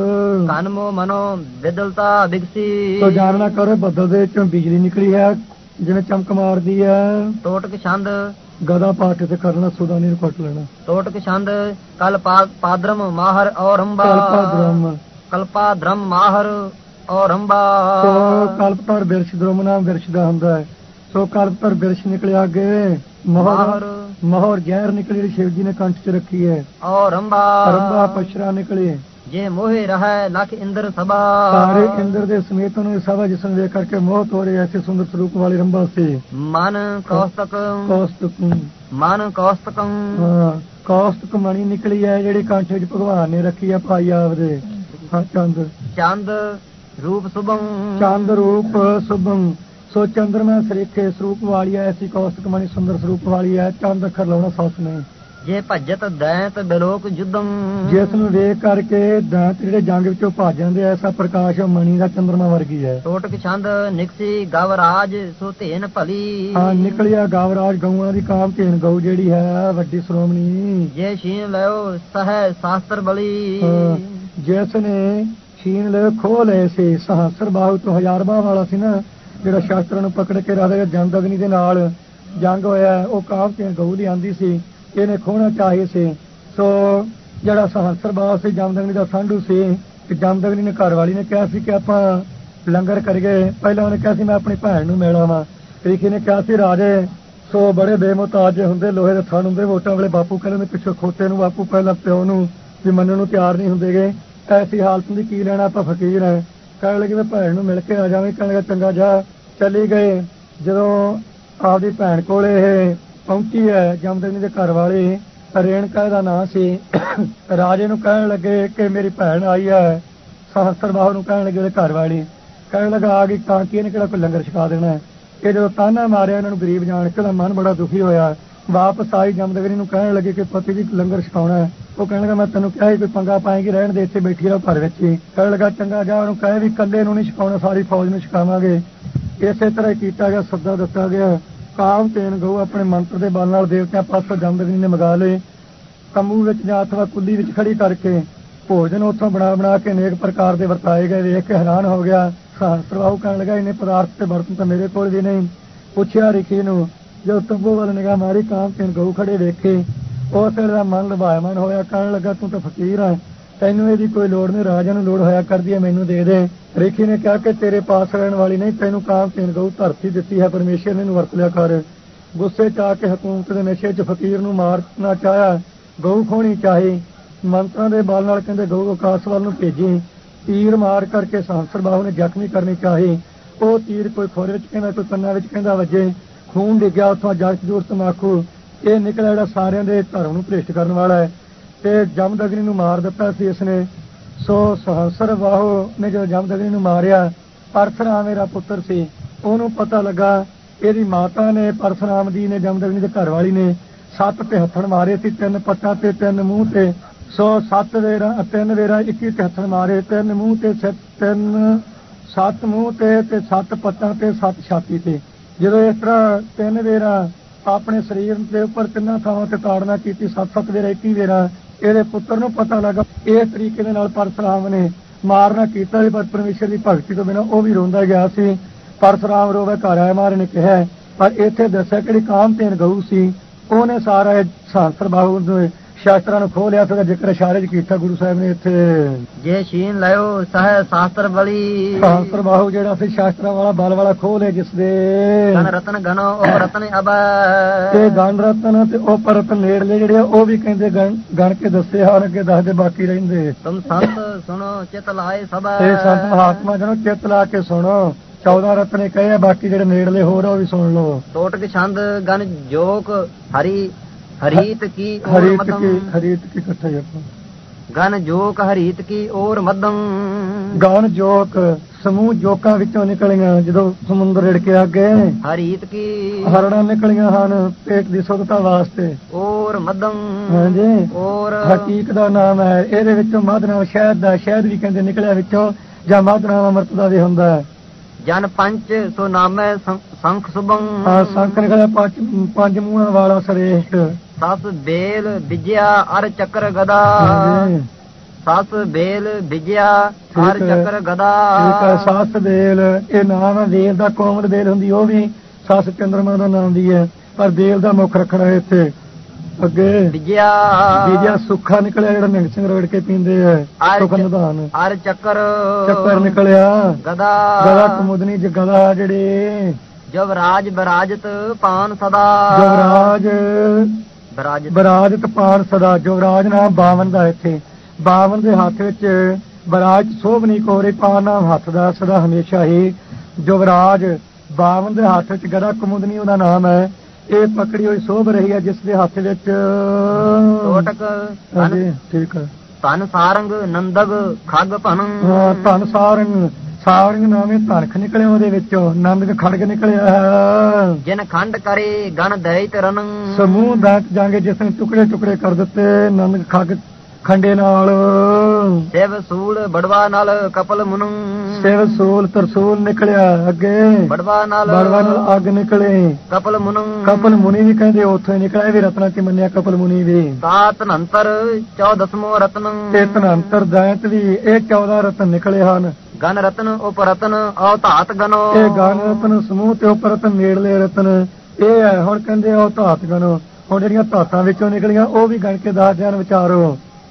ਕਨਮੋ ਮਨੋ ਵਿਦਲਤਾ ਬਿਗਸੀ। ਤੋ ਜਾਣਨਾ ਕਰੋ ਬੱਦਲ ਦੇ ਵਿੱਚੋਂ ਬਿਜਲੀ ਨਿਕਲੀ ਹੈ ਜਿਵੇਂ ਚਮਕ ਮਾਰਦੀ ਹੈ। ਟੋਟਕ ਛੰਦ ਗਦਾ ਪਾਠ ਤੇ ਕਰਨਾ ਸੁਦਾ ਨਹੀਂ ਕੱਟ ਲੈਣਾ। ਟੋਟਕ ਛੰਦ ਕਲ ਪਾਦਰਮ ਮਾਹਰ ਔਰੰਬਾ। ਕਲਪਾਦਰਮ ਕਲਪਾਦਰਮ ਮਾਹਰ ਔਰੰਬਾ। ਸੋ ਕਲਪਤਰ ਬਿਰਸ਼ ਦਰਮ ਨਾਮ ਬਿਰਸ਼ ਦਾ ਹੁੰਦਾ ਹੈ। ਸੋ ਕਲਪਤਰ ਬਿਰਸ਼ ਨਿਕਲਿਆ ਅੱਗੇ। ਮੋਹਰ ਮੋਹਰ ਗਹਿਰ ਨਿਕਲੀ ਜਿਹੜੀ ਸ਼ਿਵ ਜੀ ਨੇ ਕੰਠ ਚ ਰੱਖੀ ਹੈ। ਔਰੰਬਾ ਰੰਬਾ ਪਛਰਾ ਨਿਕਲੀ। ਜੇ ਮੋਹੇ ਰਹਿ ਲਖ ਇੰਦਰ ਸਭਾ। ਸਾਰੇ ਇੰਦਰ ਦੇ ਸਮੇਤ ਉਹਨੂੰ ਸਭਾ ਜਿਸ ਨੂੰ ਵੇਖ ਕਰਕੇ ਮੋਹ ਤੋੜੇ ਐਸੇ ਸੁੰਦਰ ਸਰੂਪ ਵਾਲੀ ਰੰਬਾ ਸੀ। ਮਨ ਕੌਸਤਕ ਕੌਸਤਕ ਮਨ ਕੌਸਤਕੰ। ਹਾਂ ਕੌਸਤਕ ਮਣੀ ਨਿਕਲੀ ਹੈ ਜਿਹੜੀ ਕੰਠ ਵਿੱਚ ਭਗਵਾਨ ਨੇ ਰੱਖੀ ਹੈ ਭਾਈ ਆਪਦੇ। ਹਾਂ ਚੰਦ ਚੰਦ ਰੂਪ ਸੁਭੰ। ਚੰਦ ਰੂਪ ਸੁਭੰ। ਸੋ ਚੰਦਰਮਾ ਸਰੀਖੇ ਸਰੂਪ ਵਾਲੀ ਹੈ ਐਸੀ ਕੌਸਤਕ ਮਣੀ ਸੁੰਦਰ ਸਰੂਪ ਵਾਲੀ ਹੈ। ਚੰਦ ਅੱਖਰ ਲਾਉਣਾ ਸੌਸ ਨਹੀਂ। ਜੇ ਭਜਤ ਦੈਂਤ ਬਿਲੋਕ ਜੁਦੰ। ਜਿਸ ਨੂੰ ਵੇਖ ਕਰਕੇ ਦੈਂਤ ਜਿਹੜੇ ਜੰਗ ਵਿੱਚੋਂ ਭੱਜ ਜਾਂਦੇ ਐਸਾ ਪ੍ਰਕਾਸ਼ ਮਣੀ ਦਾ ਚੰਦਰਮਾ ਵਰਗੀ ਹੈ। ਟੋਟਕ ਛੰਦ ਨਿਕਸੀ ਗਵਰਾਜ ਸੋ ਧੇਨ ਭਲੀ। ਹਾਂ ਨਿਕਲਿਆ ਗਵਰਾਜ ਗਊਆਂ ਦੀ ਕਾਮ ਧੇਨ ਗਊ ਜਿਹੜੀ ਹੈ ਵੱਡੀ ਸ਼੍ਰੋਮਣੀ। ਜੇ ਛੀਨ ਲਿਓ ਸਹਿ ਸ਼ਾਸਤਰ ਬਲੀ। ਜਿਸ ਨੇ ਛੀਨ ਲਏ ਖੋਹ ਲਏ ਸੀ ਸਹਸਰ ਬਾਹੂ ਤੋਂ ਹਜ਼ਾਰ ਬਾਹ ਵਾਲਾ ਸੀ ਨਾ ਜਿਹੜਾ ਸ਼ਾਸਤਰਾਂ ਨੂੰ ਪਕੜ ਕੇ ਰੱਖਦਾ ਜੰਗ ਅਗਨੀ ਦੇ ਨਾਲ ਜੰਗ ਹੋਇਆ ਉਹ ਕਾਮ ਧੇਨ ਗਊ ਦੀ ਆਂਦੀ ਸੀ ਇਹਨੇ ਖੋਹਣਾ ਚਾਹੀ ਸੀ। ਸੋ ਜਿਹੜਾ ਸਹਸਰ ਬਾਹ ਸੀ ਜੰਗ ਅਗਨੀ ਦਾ ਸਾਂਢੂ ਸੀ ਕਿ ਜਮਦਗਨੀ ਨੇ ਘਰ ਵਾਲੀ ਨੇ ਕਿਹਾ ਸੀ ਕਿ ਆਪਾਂ ਲੰਗਰ ਕਰੀਏ। ਪਹਿਲਾਂ ਉਹਨੇ ਕਿਹਾ ਸੀ ਮੈਂ ਆਪਣੀ ਭੈਣ ਨੂੰ ਮਿਲ ਆਵਾਂ। ਰਿਖੀ ਨੇ ਕਿਹਾ ਸੀ ਰਾਜੇ ਸੋ ਬੜੇ ਬੇਮੁਤਾਜ ਹੁੰਦੇ, ਲੋਹੇ ਦੇ ਥਣ ਹੁੰਦੇ, ਵੋਟਾਂ ਵੇਲੇ ਬਾਪੂ ਕਹਿੰਦੇ ਪਿੱਛੋਂ ਖੋਤੇ ਨੂੰ ਬਾਪੂ ਪਹਿਲਾਂ ਪਿਓ ਨੂੰ ਵੀ ਮੰਨਣ ਨੂੰ ਤਿਆਰ ਨਹੀਂ ਹੁੰਦੇਗੇ। ਐਸੀ ਹਾਲਤ ਦੀ ਕੀ ਲੈਣਾ, ਆਪਾਂ ਫਕੀਰ ਹੈ। ਕਹਿਣ ਲੱਗੇ ਮੈਂ ਭੈਣ ਨੂੰ ਮਿਲ ਕੇ ਆ ਜਾਵਾਂ। ਕਹਿਣ ਲੱਗਾ ਚੰਗਾ ਜਾ। ਚਲੀ ਗਏ। ਜਦੋਂ ਆਪਦੀ ਭੈਣ ਕੋਲ ਇਹ ਪਹੁੰਚੀ ਹੈ ਜਮਦਗਨੀ ਦੇ ਘਰ ਵਾਲੀ, ਰੇਣਕਾ ਦਾ ਨਾਂ ਸੀ, ਰਾਜੇ ਨੂੰ ਕਹਿਣ ਲੱਗੇ ਕਿ ਮੇਰੀ ਭੈਣ ਆਈ ਹੈ। ਸਹਸਰ ਬਾਹੂ ਨੂੰ ਕਹਿਣ ਲੱਗੇ ਉਹਦੇ ਘਰ ਵਾਲੀ, ਕਹਿਣ ਲੱਗਾ ਆ ਗਈ ਤਾਂ ਕੀ ਇਹਨੇ ਕਿਹੜਾ ਕੋਈ ਲੰਗਰ ਛਕਾ ਦੇਣਾ। ਇਹ ਜਦੋਂ ਤਾਨਾ ਮਾਰਿਆ ਇਹਨਾਂ ਨੂੰ ਗਰੀਬ ਜਾਣ ਕੇ ਉਹਦਾ ਮਨ ਬੜਾ ਦੁਖੀ ਹੋਇਆ। ਵਾਪਸ ਆਈ ਜਮਦਗਨੀ ਨੂੰ ਕਹਿਣ ਲੱਗੇ ਕਿ ਪਤੀ ਜੀ ਲੰਗਰ ਛਕਾਉਣਾ। ਉਹ ਕਹਿਣ ਲੱਗਾ ਮੈਂ ਤੈਨੂੰ ਕਿਹਾ ਸੀ ਕੋਈ ਪੰਗਾ ਪਾਏਗੀ, ਰਹਿਣ ਦੇ ਇੱਥੇ ਬੈਠੀ ਰਹੋ ਘਰ ਵਿੱਚ ਹੀ। ਕਹਿਣ ਲੱਗਾ ਚੰਗਾ ਜਾ। ਉਹਨੂੰ ਕਹੇ ਵੀ ਇਕੱਲੇ ਨੂੰ ਨਹੀਂ ਛਕਾਉਣਾ, ਸਾਰੀ ਫੌਜ ਨੂੰ ਛਕਾਵਾਂਗੇ। ਇਸੇ ਤਰ੍ਹਾਂ ਹੀ ਕੀਤਾ ਗਿਆ। ਸੱਦਾ ਦਿੱਤਾ ਗਿਆ। ਕਾਮ ਤੇਨ ਗਊ ਆਪਣੇ ਮੰਤਰ ਦੇ ਬਲ ਨਾਲ ਦੇਵਤਿਆਂ ਪਾਸੋਂ ਜਮਦਗਨੀ ਨੇ ਮੰਗਾ ਲਏ। ਤੰਬੂ ਵਿੱਚ ਜਾਂ ਅਥਵਾ ਕੁੱਲੀ ਵਿੱਚ ਖੜੀ ਕਰਕੇ ਭੋਜਨ ਉੱਥੋਂ ਬਣਾ ਬਣਾ ਕੇ ਅਨੇਕ ਪ੍ਰਕਾਰ ਦੇ ਵਰਤਾਏ ਗਏ। ਵੇਖ ਕੇ ਹੈਰਾਨ ਹੋ ਗਿਆ। ਸਹਸਰਬਾਹੂ ਕਹਿਣ ਲੱਗਾ ਇੰਨੇ ਪਦਾਰਥ ਤੇ ਬਰਤਨ ਤਾਂ ਮੇਰੇ ਕੋਲ ਵੀ ਨਹੀਂ। ਪੁੱਛਿਆ ਰਿਖੀ ਨੂੰ। ਜਦੋਂ ਤੰਬੂ ਵੱਲ ਨਿਗਾਹ ਮਾਰੀ ਕਾਮ ਤੇਨ ਗਊ ਖੜੇ ਵੇਖੇ, ਉਸ ਵੇਲੇ ਦਾ ਮਨ ਲਭਾਇਮਾਨ ਹੋਇਆ। ਕਹਿਣ ਲੱਗਾ ਤੂੰ ਤਾਂ ਫਕੀਰ ਹੈ, ਤੈਨੂੰ ਇਹਦੀ ਕੋਈ ਲੋੜ ਨਹੀਂ, ਰਾਜਾ ਨੂੰ ਲੋੜ ਹੋਇਆ ਕਰਦੀ ਹੈ, ਮੈਨੂੰ ਦੇ ਦੇ। ਰਿਖੀ ਨੇ ਕਿਹਾ ਕਿ ਤੇਰੇ ਪਾਸ ਰਹਿਣ ਵਾਲੀ ਨਹੀਂ, ਤੈਨੂੰ ਕਾਮ ਤੇਨ ਗਊ ਧਰਤੀ ਦਿੱਤੀ ਹੈ, ਪਰਮੇਸ਼ਰ ਨੇ ਇਹਨੂੰ ਵਰਤ ਲਿਆ ਕਰ। ਗੁੱਸੇ ਚ ਆ ਕੇ ਹਕੂਮਤ ਦੇ ਨਸ਼ੇ ਚ ਫਕੀਰ ਨੂੰ ਮਾਰਨਾ ਚਾਹਿਆ। ਗਊ ਖੋਣੀ ਚਾਹੀ। ਮੰਤਰਾਂ ਦੇ ਬਲ ਨਾਲ ਕਹਿੰਦੇ ਗਊ ਆਕਾਸ਼ ਵੱਲ ਨੂੰ ਭੇਜੀ। ਤੀਰ ਮਾਰ ਕਰਕੇ ਸਹਸਰ ਬਾਹੂ ਨੇ ਜ਼ਖਮੀ ਕਰਨੀ ਚਾਹੀ। ਉਹ ਤੀਰ ਕੋਈ ਖੋਰੇ ਵਿੱਚ ਕਹਿੰਦਾ, ਕੋਈ ਕੰਨਾਂ ਵਿੱਚ ਕਹਿੰਦਾ ਵੱਜੇ। ਖੂਨ ਡਿੱਗਿਆ ਉੱਥੋਂ। ਜਗਤ ਜੂਰ ਤਮਾਕੂ ਇਹ ਨਿਕਲਿਆ ਜਿਹੜਾ ਸਾਰਿਆਂ ਦੇ ਧਰਮ ਨੂੰ ਭ੍ਰਿਸ਼ਟ ਕਰਨ ਵਾਲਾ ਹੈ ਤੇ ਜਮਦਗਨੀ ਨੂੰ ਮਾਰ ਦਿੱਤਾ ਸੀ ਇਸਨੇ। ਸੋ ਸਹਸਰ ਬਾਹੂ ਨੇ ਜਦੋਂ ਜਮਦਗਨੀ ਨੂੰ ਮਾਰਿਆ, ਪਰਸਰਾਮ ਮੇਰਾ ਪੁੱਤਰ ਸੀ, ਉਹਨੂੰ ਪਤਾ ਲੱਗਾ ਇਹਦੀ ਮਾਤਾ ਨੇ ਪਰਸਰਾਮ ਦੀ ਨੇ ਜਮਦਗਨੀ ਦੇ ਘਰ ਵਾਲੀ ਨੇ ਸੱਤ ਤੇ ਹੱਥਣ ਮਾਰੇ ਸੀ, ਤਿੰਨ ਪੱਟਾਂ ਤੇ ਤਿੰਨ ਮੂੰਹ ਤੇ। ਸੋ ਸੱਤ ਵੇਰਾ ਤਿੰਨ ਵੇਰਾ ਇੱਕੀ ਤੇ ਹੱਥਣ ਮਾਰੇ, ਤਿੰਨ ਮੂੰਹ ਤੇ ਤਿੰਨ ਸੱਤ ਮੂੰਹ ਤੇ ਤੇ ਸੱਤ ਪੱਟਾਂ ਤੇ ਸੱਤ ਛਾਤੀ ਤੇ। ਜਦੋਂ ਇਸ ਤਰ੍ਹਾਂ ਤਿੰਨ ਵੇਰਾ ਆਪਣੇ ਸਰੀਰ ਦੇ ਉੱਪਰ ਤਿੰਨਾਂ ਥਾਵਾਂ ਤੇ ਤਾੜਨਾ ਕੀਤੀ, ਸੱਤ ਸੱਤ ਵੇਰਾ ਇੱਕੀ ਵੇਰਾ, ਇਹਦੇ ਪੁੱਤਰ ਨੂੰ ਪਤਾ ਲੱਗਾ। ਇਸ ਤਰੀਕੇ ਦੇ ਨਾਲ ਪਰਸਰਾਮ ਨੇ ਮਾਰਨਾ ਕੀਤਾ ਸੀ, ਪਰ ਪਰਮੇਸ਼ਰ ਦੀ ਭਗਤੀ ਤੋਂ ਬਿਨਾਂ ਉਹ ਵੀ ਰੋਂਦਾ ਗਿਆ ਸੀ। ਪਰਸਰਾਮ ਰੋਵੇ ਘਰ ਆਏ ਮਾਰ ਨੇ ਕਿਹਾ। ਪਰ ਇੱਥੇ ਦੱਸਿਆ ਕਿਹੜੀ ਕਾਮ ਤੇਨ ਗਊ ਸੀ, ਉਹਨੇ ਸਾਰਾ ਸਹਸਰ ਬਾਹੂ ਦੇ ਸ਼ਾਸਤਰਾਂ ਨੂੰ ਖੋਹ ਲਿਆ ਸੀਗਾ। ਜ਼ਿਕਰ ਇਸ਼ਾਰੇ ਚ ਕੀਤਾ ਗੁਰੂ ਸਾਹਿਬ ਨੇ ਇੱਥੇ। ਜੇ ਸ਼ੀਨ ਲਿਓ ਸਹਿ ਸ਼ਾਸਤਰ ਬਲੀ। ਸਹਸਰ ਬਾਹੂ ਜਿਹੜਾ ਸੀ ਸ਼ਾਸਤਰਾਂ ਵਾਲਾ ਬਲ ਵਾਲਾ ਖੋਹ ਲਿਆ ਜਿਸ ਦੇ। ਗਨ ਰਤਨ ਗਨੋ ਉਹ ਰਤਨ ਅਬ ਤੇ ਗਨ ਰਤਨ ਤੇ ਉਹ ਰਤਨ ਨੇੜਲੇ ਜਿਹੜੇ ਉਹ ਵੀ ਕਹਿੰਦੇ ਗਣ ਗਣ ਕੇ ਦੱਸੇ ਹਨ, ਅੱਗੇ ਦੱਸਦੇ ਬਾਕੀ ਰਹਿੰਦੇ। ਤੁਮ ਸੰਤ ਸੁਣੋ ਚਿਤ ਲਾਏ ਸਭ। ਇਹ ਸੰਤ ਮਹਾਤਮਾ ਜਨੋ ਚਿਤ ਲਾ ਕੇ ਸੁਣੋ। ਚੌਦਾਂ ਰਤਨੇ ਕਹੇ, ਬਾਕੀ ਜਿਹੜੇ ਨੇੜਲੇ ਹੋਰ ਉਹ ਵੀ ਸੁਣ ਲਓ। ਟੋਟਕ ਛੰਦ ਗਨ ਜੋਕ ਹਰੀ ਹਰੀਤ ਕੀ ਹਰੀਤ ਕੀ ਹਰੀਤ ਕੀ ਇਕੱਠਾ ਆਪਾਂ ਗਨ ਜੋਕ ਹਰੀਤ ਕੀ ਔਰ ਮੱਧਮ। ਗਨ ਜੋਕ ਸਮੂਹ ਜੋਕਾਂ ਵਿੱਚੋਂ ਨਿਕਲੀਆਂ ਜਦੋਂ ਸਮੁੰਦਰ ਰਿੜਕਿਆ ਅੱਗੇ। ਹਰੀਤ ਕੀ ਹਰੜਾਂ ਨਿਕਲੀਆਂ ਹਨ ਪੇਟ ਦੀ ਸੁੱਧਤਾ ਵਾਸਤੇ। ਔਰ ਮੱਧਮ ਹਾਂਜੀ। ਔਰ ਹਕੀਕ ਦਾ ਨਾਮ ਹੈ। ਇਹਦੇ ਵਿੱਚੋਂ ਮੱਧ ਨਾਮ ਸ਼ਹਿਦ ਦਾ, ਸ਼ਹਿਦ ਵੀ ਕਹਿੰਦੇ ਨਿਕਲਿਆ ਵਿੱਚੋਂ, ਜਾਂ ਮੱਧ ਨਾਮ ਅੰਮ੍ਰਿਤ ਦਾ ਵੀ ਹੁੰਦਾ ਹੈ। ਜਨ ਪੰਚ ਸੋ ਨਾਮੈ ਸੰਖ ਸੁਭੰ। ਹਾਂ ਸੰਖ ਨਿਕਲਿਆ ਪੰਜ ਪੰਜ ਮੂੰਹਾਂ ਵਾਲਾ ਸਰੇਸ਼ਟ। ਸੱਸ ਬੇਲ ਵਿਜਿਆ ਅਰ ਚੱਕਰ ਗਦਾ। ਸੱਸ ਬੇਲ ਵਿਜਿਆ ਅਰ ਚੱਕਰ ਗਦਾ। ਠੀਕ ਹੈ। ਸੱਸ ਬੇਲ ਇਹ ਨਾਮ ਹੈ। ਵੇਲ ਦਾ ਕੋਮਲ ਬੇਲ ਹੁੰਦੀ, ਉਹ ਵੀ ਸੱਸ ਚੰਦਰਮਾ ਦਾ ਨਾਮ ਦੀ ਹੈ, ਪਰ ਬੇਲ ਦਾ ਮੁੱਖ ਰੱਖਣਾ ਹੈ ਇੱਥੇ। ਅੱਗੇ ਵਿਜਿਆ ਵਿਜਿਆ ਸੁੱਖਾ ਨਿਕਲਿਆ ਜਿਹੜਾ ਨਿੰਗ ਸਿੰਘ ਰੋੜ ਕੇ ਪੀਂਦੇ ਹੈ, ਸੁੱਖ ਨਿਧਾਨ। ਅਰ ਚੱਕਰ ਚੱਕਰ ਨਿਕਲਿਆ ਗਦਾ। ਗਦਾ ਕੁਮੁਦਨੀ ਜ ਗਦਾ ਜਿਹੜੇ ਜਵਰਾਜ ਬਰਾਜਤ ਪਾਨ ਸਦਾ। ਜਵਰਾਜ ਬਰਾਜਤ ਬਰਾਜਤ ਪਾਨ ਸਦਾ। ਜਵਰਾਜ ਨਾਮ ਬਾਵਨ ਦਾ ਇੱਥੇ। ਬਾਵਨ ਦੇ ਹੱਥ ਵਿੱਚ ਬਰਾਜ ਸੋਭਨੀ ਕੋਰੇ, ਪਾਨ ਨਾਮ ਹੱਥ ਦਾ ਸਦਾ ਹਮੇਸ਼ਾ ਹੀ। ਜਵਰਾਜ ਬਾਵਨ ਦੇ ਹੱਥ ਵਿੱਚ ਗਦਾ ਕੁਮੁਦਨੀ ਉਹਦਾ ਨਾਮ ਹੈ। ਇਹ ਪਕੜੀ ਹੋਈ ਸੋਭ ਰਹੀ ਹੈ ਜਿਸ ਦੇ ਹੱਥ ਵਿੱਚ ਟੋਟਕ। ਹਾਂਜੀ ਠੀਕ ਹੈ। ਧਨ ਸਾਰੰਗ ਨੰਦਗ ਖੱਗ ਭਨ। ਹਾਂ ਧਨ ਸਾਰੰਗ ਸਾਰੰਗ ਨਾਮੇ ਧਨਖ ਨਿਕਲਿਆ ਉਹਦੇ ਵਿੱਚੋਂ, ਨੰਦਗ ਖੜਗ ਨਿਕਲਿਆ ਹੈ। ਜਿਨ ਖੰਡ ਕਰੇ ਗਣ ਦੈਤ ਰਣ। ਸਮੂਹ ਦਾਤ ਜਾਂਗੇ ਜਿਸ ਨੇ ਟੁਕੜੇ ਟੁਕੜੇ ਕਰ ਦਿੱਤੇ ਨੰਦਗ ਖੱਗ ਖੰਡੇ ਨਾਲ। ਸਿਵ ਸੂਲ ਬੜਵਾ ਨਾਲ ਕਪਲ ਮੁਨ। ਸਿਵ ਸੂਲ ਤਰਸੂਲ ਨਿਕਲਿਆ ਅੱਗੇ। ਬੜਵਾ ਨਾਲ ਬੜਵਾ ਨਾਲ ਅੱਗ ਨਿਕਲੇ। ਕਪਲ ਮੁਨ ਕਪਲ ਮੁਨੀ ਵੀ ਕਹਿੰਦੇ ਉੱਥੋਂ ਹੀ ਨਿਕਲਿਆ, ਵੀ ਰਤਨਾ ਚ ਮੰਨਿਆ ਕਪਲ ਮੁਨੀ ਵੀ। ਸਾਤ ਨੰਤਰ ਚੌਦਸਮੋ ਰਤਨ। ਤੇ ਧਨੰਤਰ ਦੈਂਤ ਵੀ ਇਹ ਚੌਦਾਂ ਰਤਨ ਨਿਕਲੇ ਹਨ। ਗਨ ਰਤਨ ਉਪ ਰਤਨ ਅਵਧਾਤ ਗਨੋ। ਇਹ ਗਨ ਰਤਨ ਸਮੂਹ ਤੇ ਉਪ ਰਤਨ ਨੇੜਲੇ ਰਤਨ ਇਹ ਹੈ। ਹੁਣ ਕਹਿੰਦੇ ਅਵਧਾਤ ਗਨੋ। ਹੁਣ ਜਿਹੜੀਆਂ ਧਾਤਾਂ ਵਿੱਚੋਂ ਨਿਕਲੀਆਂ ਉਹ ਵੀ ਗਣ ਕੇ ਦੱਸ ਦੇਣ ਵਿਚਾਰੋ।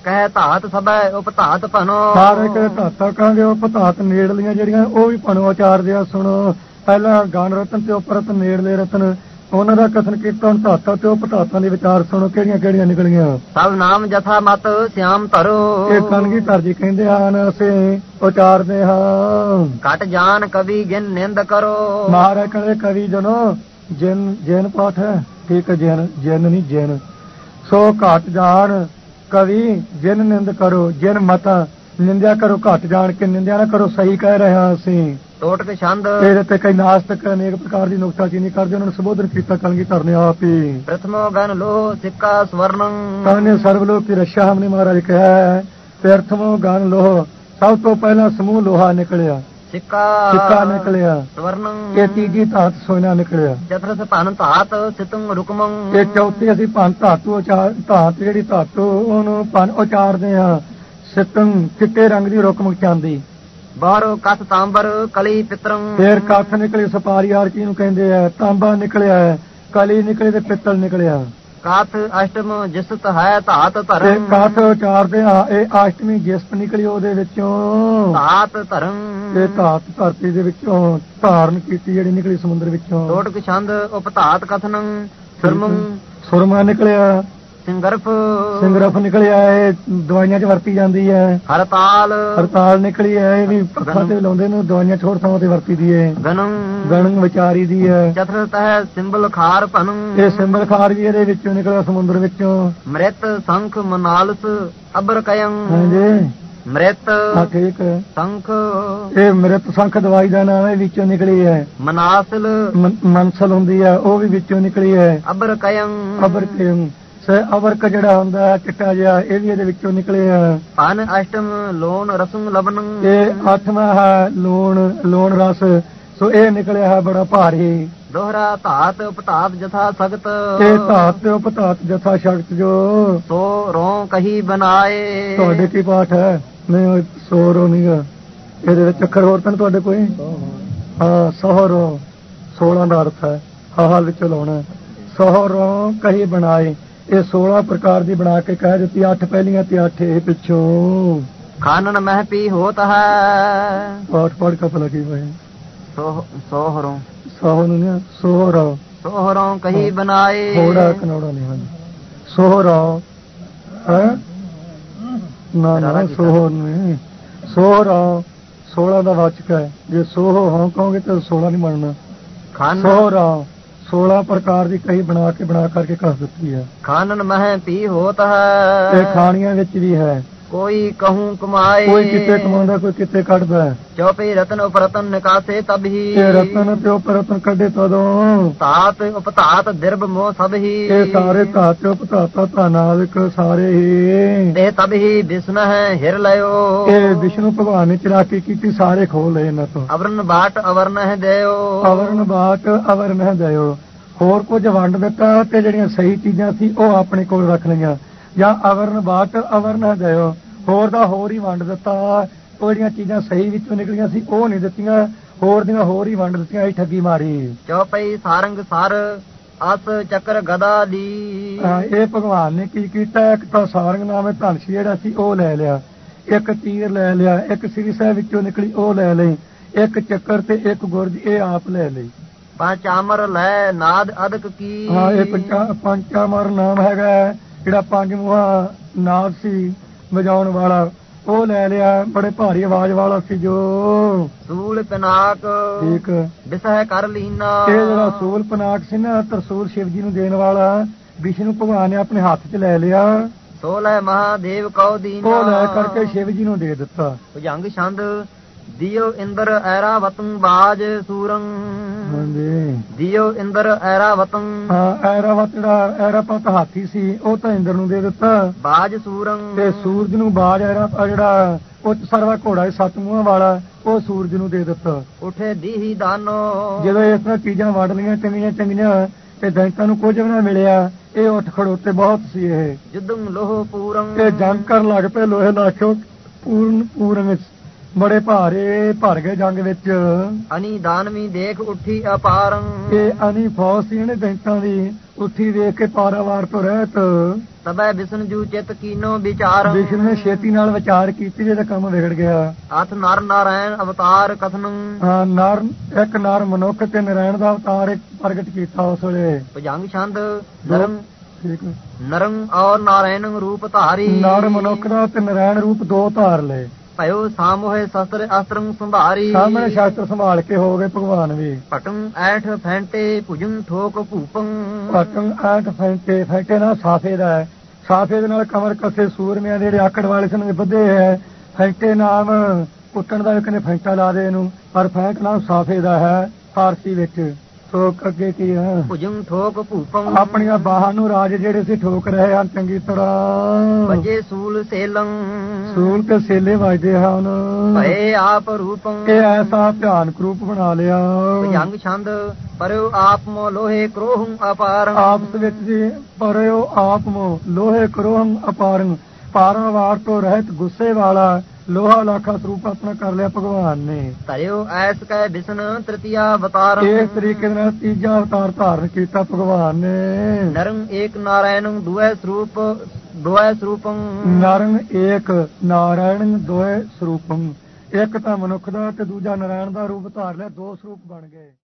ਕਹਿ ਧਾਤ ਸਭੈ ਉਪਧਾਤ ਭਨੋ। ਸਾਰੇ ਕੇ ਧਾਤਾਂ ਕਹਾਂਗੇ ਉਪਧਾਤ ਨੇੜਲੀਆਂ ਜਿਹੜੀਆਂ ਉਹ ਵੀ ਭਣੋ ਉਚਾਰਦੇ ਆ। ਸੁਣੋ, ਪਹਿਲਾਂ ਗਾਨ ਰਤਨ ਤੇ ਉਪਰਤ ਨੇੜਲੇ ਰਤਨ ਉਹਨਾਂ ਦਾ ਕਥਨ ਕੀਤਾ। ਹੁਣ ਧਾਤਾਂ ਤੇ ਉਪਧਾਤਾਂ ਦੇ ਵਿਚਾਰ ਸੁਣੋ ਕਿਹੜੀਆਂ ਕਿਹੜੀਆਂ ਨਿਕਲੀਆਂ। ਸਭ ਨਾਮ ਜਥਾ ਮਤ ਸਿਆਮ ਧਰੋ। ਇਹ ਕਨਗੀ ਧਰ ਜੀ ਕਹਿੰਦੇ ਹਨ, ਅਸੀਂ ਉਚਾਰਦੇ ਹਾਂ। ਘਟ ਜਾਨ ਕਵੀ ਗਿਨ ਨਿੰਦ ਕਰੋ। ਮਹਾਰਾਜ ਕਹਿੰਦੇ ਕਵੀ ਜਨੋ ਜੈਨ ਜੈਨ ਪਾਠ ਹੈ, ਠੀਕ ਹੈ, ਜੈਨ ਜੈਨ ਨਹੀਂ ਜੈਨ। ਸੋ ਘਟ ਜਾਣ ਕਵੀ ਜਿਨ ਨਿੰਦ ਕਰੋ, ਜਿਨ ਮਤਾ ਨਿੰਦਿਆ ਕਰੋ, ਘਟ ਜਾਣ ਕੇ ਨਿੰਦਿਆ ਨਾ ਕਰੋ। ਸਹੀ ਕਹਿ ਰਹੇ ਹਾਂ ਅਸੀਂ। ਟੋਟਕ ਛੰਦ ਇਹਦੇ ਤੇ ਕਈ ਨਾਸਤਕ ਅਨੇਕ ਪ੍ਰਕਾਰ ਦੀ ਨੁਕਤਾਚੀਨੀ ਕਰਦੇ, ਉਹਨਾਂ ਨੂੰ ਸੰਬੋਧਨ ਕੀਤਾ ਕਲਗੀ ਧਰ ਨੇ ਆਪ ਹੀ। ਪ੍ਰਥਮੋ ਗਨ ਲੋ ਸਿੱਕਾ ਸਵਰਨੰ। ਕਾਨੇ ਸਰਵਲੋਕ ਕੀ ਰਸ਼ਾ ਹਮਨੇ ਮਹਾਰਾਜ ਕਿਹਾ ਹੈ। ਪ੍ਰਥਮੋ ਗਨ ਲੋਹ, ਸਭ ਤੋਂ ਪਹਿਲਾਂ ਸਮੂਹ ਲੋਹਾ ਨਿਕਲਿਆ। ਸਿੱਕਾ ਸਿੱਕਾ ਨਿਕਲਿਆ। ਸਵਰਨੰ ਇਹ ਤੀਜੀ ਧਾਤ ਸੋਨਾ ਨਿਕਲਿਆ। ਚਤੁਰਥ ਭਨ ਧਾਤ ਸਿਤੰ ਰੁਕਮੰ। ਇਹ ਚੌਥੀ ਅਸੀਂ ਭਨ ਧਾਤੂ ਉਚਾਰ ਧਾਤ ਜਿਹੜੀ ਧਾਤੂ ਉਹਨੂੰ ਭਨ ਉਚਾਰਦੇ ਹਾਂ। ਸਿਤੰ ਚਿੱਟੇ ਰੰਗ ਦੀ ਰੁਕਮ ਚਾਂਦੀ। ਬਾਹਰੋਂ ਕੱਥ ਤਾਂਬਰ ਕਲੀ ਪਿਤਰੰ। ਫੇਰ ਕੱਥ ਨਿਕਲੀ ਸਪਾਰੀ ਯਾਰ ਕੀ ਨੂੰ ਕਹਿੰਦੇ ਆ। ਤਾਂਬਾ ਨਿਕਲਿਆ, ਕਲੀ ਨਿਕਲੀ ਤੇ ਪਿੱਤਲ ਨਿਕਲਿਆ। ਕਾਥ ਅਸ਼ਟਮ ਜਿਸਤ ਹੈ ਧਾਤ ਧਰਮ। ਕਾਥ ਉਚਾਰਦੇ ਆ। ਇਹ ਅਸ਼ਟਮੀ ਜਿਸਤ ਨਿਕਲੀ ਉਹਦੇ ਵਿੱਚੋਂ ਧਾਤ ਧਰਮ। ਇਹ ਧਾਤ ਧਰਤੀ ਦੇ ਵਿੱਚੋਂ ਧਾਰਨ ਕੀਤੀ ਜਿਹੜੀ ਨਿਕਲੀ ਸਮੁੰਦਰ ਵਿੱਚੋਂ। ਟੋਟਕ ਛੰਦ ਉਪਧਾਤ ਕਥਨੰ ਸੁਰਮੰ। ਸੁਰਮਾ ਨਿਕਲਿਆ। ਸਿੰਗਰਫ ਸਿੰਗਰਫ ਨਿਕਲਿਆ। ਇਹ ਦਵਾਈਆਂ 'ਚ ਵਰਤੀ ਜਾਂਦੀ ਹੈ। ਹਰਤਾਲ ਹਰਤਾਲ ਨਿਕਲੀ ਹੈ। ਇਹ ਵੀ ਅੱਖਾਂ ਤੇ ਲਾਉਂਦੇ ਨੇ, ਦਵਾਈਆਂ ਛੋੜ ਥਾਂ ਤੇ ਵਰਤੀ ਦੀ ਹੈ। ਗਣੰ ਗਣੰ ਵਿਚਾਰੀ ਦੀ ਹੈ। ਚਤੁਰਥ ਹੈ ਸਿੰਬਲ ਖਾਰ ਭਨੰ। ਇਹ ਸਿੰਬਲ ਖਾਰ ਵੀ ਇਹਦੇ ਵਿੱਚੋਂ ਨਿਕਲਿਆ ਸਮੁੰਦਰ ਵਿੱਚੋਂ। ਮ੍ਰਿਤ ਸੰਖ ਮਨਾਲਸ ਅਬਰਕਯੰ। ਹਾਂਜੀ ਮ੍ਰਿਤ ਹਾਂ ਠੀਕ ਹੈ। ਸੰਖ ਇਹ ਮ੍ਰਿਤ ਸੰਖ ਦਵਾਈ ਦਾ ਨਾਮ ਹੈ, ਵਿੱਚੋਂ ਨਿਕਲੀ ਹੈ। ਮਨਾਸਲ ਮਨਸਲ ਹੁੰਦੀ ਹੈ, ਉਹ ਵੀ ਵਿੱਚੋਂ ਨਿਕਲੀ ਹੈ। ਅਬਰਕਯੰ ਅਬਰਕਯੰ ਸੇ ਅਬਰਕ ਜਿਹੜਾ ਹੁੰਦਾ ਹੈ ਚਿੱਟਾ ਜਿਹਾ, ਇਹ ਵੀ ਇਹਦੇ ਵਿੱਚੋਂ ਨਿਕਲਿਆ। ਪਨ ਅਸ਼ਟਮ ਲੋਨ ਰਸੰ ਲਬਨੰ। ਇਹ ਅੱਠਵਾਂ ਹੈ ਲੂਣ ਲੂਣ ਰਸ। ਸੋ ਇਹ ਨਿਕਲਿਆ ਹੈ ਬੜਾ ਭਾਰੀ। ਦੋਹਰਾ ਧਾਤ ਉਪਧਾਤ ਜਥਾ ਸਖਤ। ਇਹ ਧਾਤ ਤੇ ਉਪਧਾਤ ਜਥਾ ਸ਼ਕਤ ਜੋ ਸੋ ਰੋਂ ਕਹੀ ਬਣਾਏ। ਤੁਹਾਡੇ ਕੀ ਪਾਠ ਹੈ? ਨਹੀਂ ਸੋ ਰੋ ਨਹੀਂਗਾ ਇਹਦੇ ਵਿੱਚ ਅੱਖਰ ਹੋਰ ਤਾਂ ਤੁਹਾਡੇ ਕੋਈ? ਹਾਂ ਸੋਹਰੋ ਸੋਲਾਂ ਦਾ ਅਰਥ ਹੈ। ਹਾਲ ਵਿੱਚੋਂ ਲਾਉਣਾ। ਸੋਹਰੋਂ ਕਹੀ ਬਣਾਏ। ਇਹ ਸੋਲਾਂ ਪ੍ਰਕਾਰ ਦੀ ਬਣਾ ਕੇ ਕਹਿ ਦਿੱਤੀ। ਅੱਠ ਪਹਿਲੀਆਂ ਤੇ ਅੱਠ ਇਹ ਪਿੱਛੋਂ। ਖਾਨਨ ਮਹਿ ਪੀ ਹੋਤ ਹੈ। ਪਾਠ ਪੜ ਕੇ ਭਲਾ ਕੀ ਹੋਏ। ਸੋਹਰੋਂ ਸੋਹਰ ਨੂੰ ਸੋਹਰੋ ਸੋਹਰੋਂ ਕਹੀ ਬਣਾਏ। ਥੋੜਾ ਕਨੌੜਾ ਨਹੀਂ ਹਨ। ਸੋਹਰੋ ਹੈ ਨਾ ਨਾ ਸੋਹਰ ਨਹੀਂ। ਸੋਹਰੋ ਸੋਲਾਂ ਦਾ ਵਾਚਕ ਹੈ। ਜੇ ਸੋਹ ਹਾਂ ਕਹੋਗੇ ਤਾਂ ਸੋਲਾਂ ਨਹੀਂ ਬਣਨਾ। ਸੋਹਰੋ ਸੋਲਾਂ ਪ੍ਰਕਾਰ ਦੀ ਕਹੀ ਬਣਾ ਕੇ ਬਣਾ ਕਰਕੇ ਕਹ ਦਿੱਤੀ ਹੈ। ਖਾਨਨ ਮਹਿ ਪੀ ਹੋਤ ਹੈ। ਇਹ ਖਾਣੀਆਂ ਵਿੱਚ ਵੀ ਹੈ। ਕੋਈ ਕਹੂੰ ਕਮਾਏ। ਕੋਈ ਕਿਤੇ ਕਮਾਉਂਦਾ, ਕੋਈ ਕਿਤੇ ਕੱਢਦਾ। ਚੌਪਈ ਰਤਨ ਉਪਰਤਨ ਨਿਕਾਸੇ ਤਬ ਹੀ। ਇਹ ਰਤਨ ਤੇ ਉਪਰਤਨ ਕੱਢੇ ਤਦੋਂ। ਧਾਤ ਉਪਧਾਤ ਦਿਰਬ ਮੋਹ ਸਭ ਹੀ। ਇਹ ਸਾਰੇ ਧਾਤ ਉਪਧਾਤਾ ਧਾਨਾਦਿਕ ਸਾਰੇ ਹੀ। ਤੇ ਤਬ ਹੀ ਵਿਸ਼ਨ ਹੈ ਹਿਰ ਲਿਓ। ਇਹ ਵਿਸ਼ਨੂੰ ਭਗਵਾਨ ਨੇ ਚਲਾਕੀ ਕੀਤੀ, ਸਾਰੇ ਖੋਲ ਲਏ ਇਹਨਾਂ ਤੋਂ। ਅਵਰਨ ਬਾਟ ਅਵਰਨ ਹੈ ਦਿਓ। ਅਵਰਨ ਬਾਟ ਅਵਰਨ ਹੈ ਦਿਓ। ਹੋਰ ਕੁਝ ਵੰਡ ਦਿੱਤਾ ਤੇ ਜਿਹੜੀਆਂ ਸਹੀ ਚੀਜ਼ਾਂ ਸੀ ਉਹ ਆਪਣੇ ਕੋਲ ਰੱਖ ਲਈਆਂ। ਜਾਂ ਅਵਰਨ ਬਾਟ ਅਵਰਨ ਹੈ ਦਿਓ, ਹੋਰ ਦਾ ਹੋਰ ਹੀ ਵੰਡ ਦਿੱਤਾ। ਉਹ ਜਿਹੜੀਆਂ ਚੀਜ਼ਾਂ ਸਹੀ ਵਿੱਚੋਂ ਨਿਕਲੀਆਂ ਸੀ ਉਹ ਨਹੀਂ ਦਿੱਤੀਆਂ, ਹੋਰ ਦੀਆਂ ਹੋਰ ਹੀ ਵੰਡ ਦਿੱਤੀਆਂ। ਇਹ ਠੱਗੀ ਮਾਰੀ। ਚੌਪਈ ਸਾਰੰਗ ਸਰ ਅਸ ਚੱਕਰ ਗਦਾ ਦੀ। ਇਹ ਭਗਵਾਨ ਨੇ ਕੀ ਕੀਤਾ? ਇੱਕ ਤਾਂ ਸਾਰੰਗ ਨਾਮੇ ਧਨਸ਼ੀ ਜਿਹੜਾ ਸੀ ਉਹ ਲੈ ਲਿਆ, ਇੱਕ ਤੀਰ ਲੈ ਲਿਆ, ਇੱਕ ਸ੍ਰੀ ਸਾਹਿਬ ਵਿੱਚੋਂ ਨਿਕਲੀ ਉਹ ਲੈ ਲਈ, ਇੱਕ ਚੱਕਰ ਤੇ ਇੱਕ ਗੁਰਜ ਇਹ ਆਪ ਲੈ ਲਈ। ਪੰਚਾਮਰ ਲੈ ਨਾਦ ਅਦਕ ਕੀ। ਹਾਂ ਇਹ ਪੰਚਾ ਪੰਚਾਮਰ ਨਾਮ ਹੈਗਾ ਜਿਹੜਾ ਪੰਜ ਮੂਹਾ ਨਾਦ ਸੀ ਵਜਾਉਣ ਵਾਲਾ, ਉਹ ਲੈ ਲਿਆ। ਬੜੇ ਭਾਰੀ ਆਵਾਜ਼ ਵਾਲਾ ਸੀ ਜੋ। ਸੂਲ ਪਨਾਕ ਠੀਕ ਵਿਸਹਿ ਕਰ ਲੀਨਾ। ਇਹ ਜਿਹੜਾ ਸੂਲ ਪਨਾਕ ਸੀ ਨਾ, ਤਰਸੂਲ ਸ਼ਿਵ ਜੀ ਨੂੰ ਦੇਣ ਵਾਲਾ, ਵਿਸ਼ਨੂੰ ਭਗਵਾਨ ਨੇ ਆਪਣੇ ਹੱਥ 'ਚ ਲੈ ਲਿਆ। ਸੋਲਹ ਮਹਾਦੇਵ ਕਉ ਦੀਨਾ। ਉਹ ਲੈ ਕਰਕੇ ਸ਼ਿਵ ਜੀ ਨੂੰ ਦੇ ਦਿੱਤਾ। ਭੁਜੰਗ ਛੰਦ ਦਿਓ ਇੰਦਰ ਐਰਾਵਤੰ ਬਾਜ ਸੂਰੰ। ਹਾਂਜੀ ਦਿਓ ਇੰਦਰ ਐਰਾਵਤੰ। ਹਾਂ ਐਰਾਵਤ ਜਿਹੜਾ ਐਰਾਵਤ ਹਾਥੀ ਸੀ ਉਹ ਤਾਂ ਇੰਦਰ ਨੂੰ ਦੇ ਦਿੱਤਾ। ਬਾਜ ਸੂਰੰ ਤੇ ਸੂਰਜ ਨੂੰ ਬਾਜ ਐਰਾ ਜਿਹੜਾ ਉੱਚ ਸਰਵਾ ਘੋੜਾ ਹੈ ਸੱਤ ਮੂੰਹਾਂ ਵਾਲਾ, ਉਹ ਸੂਰਜ ਨੂੰ ਦੇ ਦਿੱਤਾ। ਉਠੇ ਦੀਹੀ ਦਾਨੋ। ਜਦੋਂ ਇਸ ਤਰ੍ਹਾਂ ਚੀਜ਼ਾਂ ਵੰਡ ਲਈਆਂ ਚੰਗੀਆਂ ਚੰਗੀਆਂ ਤੇ ਦੈਂਤਾਂ ਨੂੰ ਕੁਝ ਵੀ ਨਾ ਮਿਲਿਆ, ਇਹ ਉੱਠ ਖੜੋਤੇ ਬਹੁਤ ਸੀ। ਇਹ ਜੁਦੰ ਲੋਹ ਪੂਰੰ। ਇਹ ਜੰਗ ਕਰਨ ਲੱਗ ਪਏ ਲੋਹੇ ਲਾਖਿਓ ਪੂਰਨ ਪੂਰਨ ਬੜੇ ਭਾਰੇ ਭਰ ਗਏ ਜੰਗ ਵਿੱਚ। ਅਨੀ ਦਾਨਵੀ ਦੇਖ ਉੱਠੀ ਅਪਾਰੰ, ਇਹ ਅਨੀ ਫੌਜ ਸੀ ਇਹਨੇ ਬੈਂਕਾਂ ਦੀ, ਉੱਠੀ ਵੇਖ ਕੇ ਪਾਰਾਵਾਰ ਤੋਂ ਰਹਿਤ। ਸਭੈ ਵਿਸ਼ਨ ਜੂ ਚਿਤ ਕੀਨੋ ਵਿਚਾਰ, ਵਿਸ਼ਨ ਨੇ ਛੇਤੀ ਨਾਲ ਵਿਚਾਰ ਕੀਤੀ ਜਿਹਦਾ ਕੰਮ ਵਿਗੜ ਗਿਆ। ਅਥ ਨਰ ਨਾਰਾਇਣ ਅਵਤਾਰ ਕਥਨ, ਹਾਂ ਨਰ ਇੱਕ ਨਰ ਮਨੁੱਖ ਤੇ ਨਾਰਾਇਣ ਦਾ ਅਵਤਾਰ ਇੱਕ ਪ੍ਰਗਟ ਕੀਤਾ ਉਸ ਵੇਲੇ। ਭੁਜੰਗ ਛੰਦ ਨਰੰ ਠੀਕ ਨਰੰ ਔਰ ਨਾਰਾਇਣ ਰੂਪ ਧਾਰੀ, ਨਰ ਮਨੁੱਖ ਦਾ ਤੇ ਨਾਰਾਇਣ ਰੂਪ ਦੋ ਧਾਰ ਲਏ। ਭਇਓ ਸਾਮੋਹੇ ਸ਼ਸਤਰ ਅਸਤਰੰ ਸੰਭਾਰੀ, ਸਾਹਮਣੇ ਸ਼ਸਤਰ ਸੰਭਾਲ ਕੇ ਹੋ ਗਏ ਭਗਵਾਨ ਵੀ। ਪਟੰ ਐਠ ਫੈਂਟੇ ਭੁਜੰ ਠੋਕ ਭੂਪੰ, ਪਟੰ ਐਠ ਫੈਂਟੇ, ਫੈਂਟੇ ਨਾਲ ਸਾਫੇ ਦਾ ਹੈ, ਸਾਫੇ ਦੇ ਨਾਲ ਕਮਰ ਕੱਸੇ ਸੂਰਮਿਆਂ ਦੇ ਜਿਹੜੇ ਆਕੜ ਵਾਲੇ ਸਨ ਬੱਧੇ ਹੈ। ਫੈਂਟੇ ਨਾਮ ਕੁੱਟਣ ਦਾ ਇੱਕ ਨੇ ਫੈਂਟਾ ਲਾ ਦੇ ਇਹਨੂੰ, ਪਰ ਫੈਂਟ ਨਾਮ ਸਾਫੇ ਦਾ ਹੈ ਫਾਰਸੀ ਵਿੱਚ। ਠੋਕ ਅੱਗੇ ਕੀ ਹੈ ਭੁਜੰ ਠੋਕ ਭੂਪੰ, ਆਪਣੀਆਂ ਬਾਹਾਂ ਨੂੰ ਰਾਜ ਜਿਹੜੇ ਸੀ ਠੋਕ ਰਹੇ ਹਨ ਚੰਗੀ ਤਰ੍ਹਾਂ। ਵਜੇ ਸੂਲ ਸੇਲੰ, ਸੂਲ ਤੇ ਸੇਲੇ ਵੱਜਦੇ ਹਨ। ਭਏ ਆਪ ਰੂਪੰ, ਇਹ ਐਸਾ ਭਿਆਨਕ ਰੂਪ ਬਣਾ ਲਿਆ। ਭੁਜੰਗ ਛੰਦ ਪਰਿਓ ਆਪ ਮੋ ਲੋਹੇ ਕ੍ਰੋਹੰ ਅਪਾਰੰ, ਆਪਸ ਵਿੱਚ ਜੀ ਪਰਿਓ ਆਪ ਮੋ ਲੋਹੇ ਕ੍ਰੋਹੰ ਅਪਾਰੰ, ਪਾਰਾਵਾਰ ਤੋਂ ਰਹਿਤ ਗੁੱਸੇ ਵਾਲਾ ਲੋਹਾ ਲਾਖਾ ਸਰੂਪ ਆਪਣਾ ਕਰ ਲਿਆ ਭਗਵਾਨ ਨੇ। ਧਰਿਓ ਐਸ ਕੈ ਵਿਸ਼ਨ ਤ੍ਰਿਤੀਆ ਅਵਤਾਰ, ਇਸ ਤਰੀਕੇ ਨਾਲ ਤੀਜਾ ਅਵਤਾਰ ਧਾਰਨ ਕੀਤਾ ਭਗਵਾਨ ਨੇ। ਨਰੰ ਏਕ ਨਾਰਾਇਣ ਦੁਐ ਸਰੂਪ ਦੁਐ ਸਰੂਪੰ, ਨਰੰ ਏਕ ਨਾਰਾਇਣ ਦੋਏ ਸਰੂਪੰ, ਇੱਕ ਤਾਂ ਮਨੁੱਖ ਦਾ ਤੇ ਦੂਜਾ ਨਾਰਾਇਣ ਦਾ ਰੂਪ ਧਾਰ ਲਿਆ, ਦੋ ਸਰੂਪ ਬਣ ਗਏ।